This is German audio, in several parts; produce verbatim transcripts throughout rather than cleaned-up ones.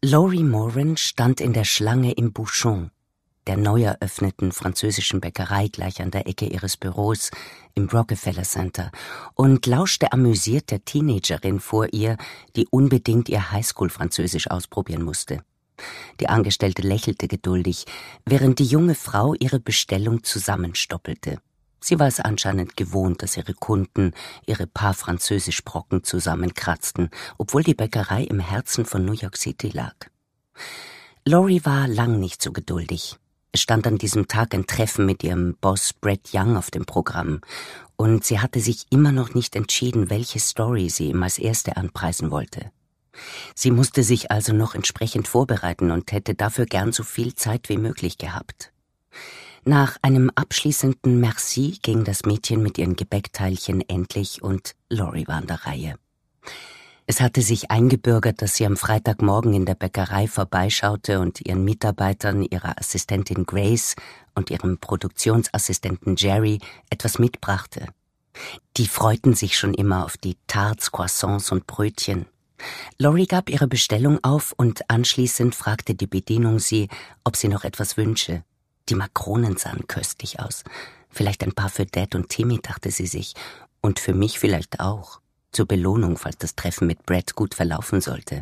Lori Moran stand in der Schlange im Bouchon, der neu eröffneten französischen Bäckerei gleich an der Ecke ihres Büros im Rockefeller Center, und lauschte amüsiert der Teenagerin vor ihr, die unbedingt ihr Highschool-Französisch ausprobieren musste. Die Angestellte lächelte geduldig, während die junge Frau ihre Bestellung zusammenstoppelte. Sie war es anscheinend gewohnt, dass ihre Kunden ihre paar Französischbrocken zusammenkratzten, obwohl die Bäckerei im Herzen von New York City lag. Lori war lang nicht so geduldig. Es stand an diesem Tag ein Treffen mit ihrem Boss Brett Young auf dem Programm, und sie hatte sich immer noch nicht entschieden, welche Story sie ihm als erste anpreisen wollte. Sie musste sich also noch entsprechend vorbereiten und hätte dafür gern so viel Zeit wie möglich gehabt. Nach einem abschließenden Merci ging das Mädchen mit ihren Gebäckteilchen endlich, und Lori war an der Reihe. Es hatte sich eingebürgert, dass sie am Freitagmorgen in der Bäckerei vorbeischaute und ihren Mitarbeitern, ihrer Assistentin Grace und ihrem Produktionsassistenten Jerry etwas mitbrachte. Die freuten sich schon immer auf die Tarts, Croissants und Brötchen. Lori gab ihre Bestellung auf und anschließend fragte die Bedienung sie, ob sie noch etwas wünsche. Die Makronen sahen köstlich aus. Vielleicht ein paar für Dad und Timmy, dachte sie sich. Und für mich vielleicht auch. Zur Belohnung, falls das Treffen mit Brett gut verlaufen sollte.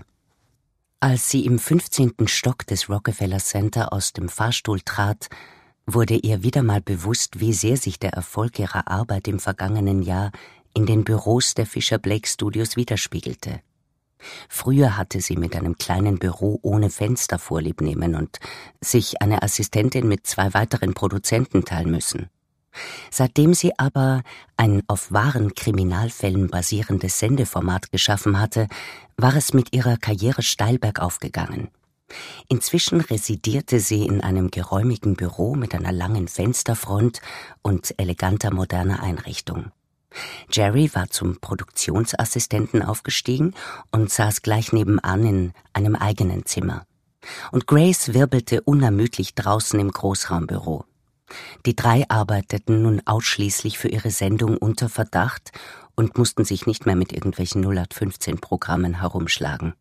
Als sie im fünfzehnten Stock des Rockefeller Center aus dem Fahrstuhl trat, wurde ihr wieder mal bewusst, wie sehr sich der Erfolg ihrer Arbeit im vergangenen Jahr in den Büros der Fisher-Blake Studios widerspiegelte. Früher hatte sie mit einem kleinen Büro ohne Fenster Vorlieb nehmen und sich eine Assistentin mit zwei weiteren Produzenten teilen müssen. Seitdem sie aber ein auf wahren Kriminalfällen basierendes Sendeformat geschaffen hatte, war es mit ihrer Karriere steil bergauf gegangen. Inzwischen residierte sie in einem geräumigen Büro mit einer langen Fensterfront und eleganter moderner Einrichtung. Jerry war zum Produktionsassistenten aufgestiegen und saß gleich nebenan in einem eigenen Zimmer. Und Grace wirbelte unermüdlich draußen im Großraumbüro. Die drei arbeiteten nun ausschließlich für ihre Sendung unter Verdacht und mussten sich nicht mehr mit irgendwelchen null acht fünfzehn Programmen herumschlagen.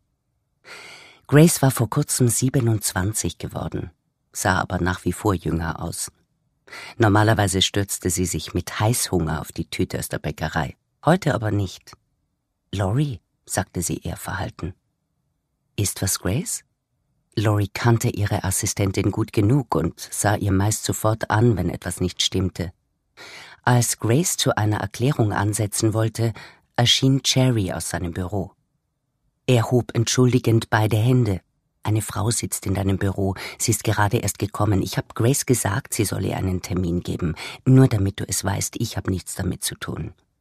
Grace war vor kurzem siebenundzwanzig geworden, sah aber nach wie vor jünger aus. Normalerweise stürzte sie sich mit Heißhunger auf die Tüte aus der Bäckerei, heute aber nicht. »Lori«, sagte sie eher verhalten. »Ist was, Grace?« Lori kannte ihre Assistentin gut genug und sah ihr meist sofort an, wenn etwas nicht stimmte. Als Grace zu einer Erklärung ansetzen wollte, erschien Jerry aus seinem Büro. Er hob entschuldigend beide Hände. »Eine Frau sitzt in deinem Büro. Sie ist gerade erst gekommen. Ich habe Grace gesagt, sie soll ihr einen Termin geben. Nur damit du es weißt, ich habe nichts damit zu tun.«